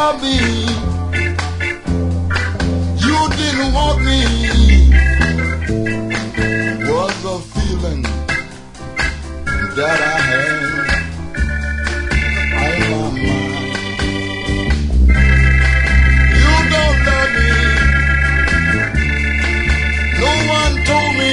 love me. You didn't want me. Was the feeling that I had on my mind. You don't love me. No one told me.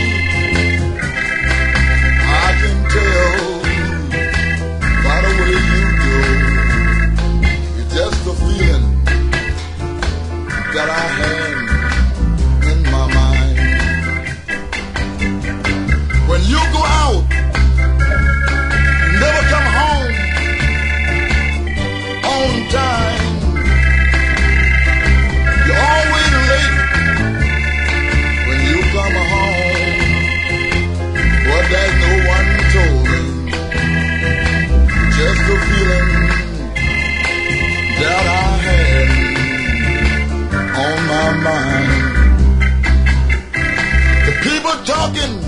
I can tell by the way you do. It's just the feeling that I had in my mind. When you go out, never come home on time. You're always late when you come home. But there's no one told me. Just the feeling that I had on my mind. The people talking